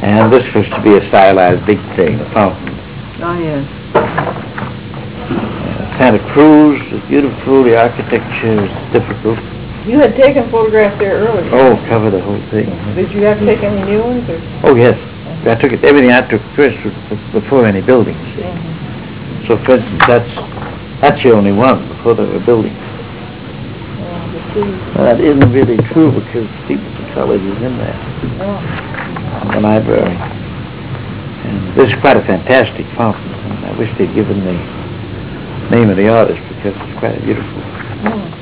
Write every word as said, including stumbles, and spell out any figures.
And this was to be a stylized big thing, a fountain. Oh, yes. Uh, Santa Cruz was beautiful, the architecture was difficult. You had taken photographs there earlier. Oh, cover the whole thing. Did you have to take any new ones? Or? Oh, yes. I took it, everything I took first was before any buildings. Mm-hmm. So, for instance, that's, that's the only one before there were buildings. Well, that isn't really true because Stevenson College is in there. Oh. The library. And this is quite a fantastic fountain. And I wish they'd given the name of the artist because it's quite beautiful. Oh.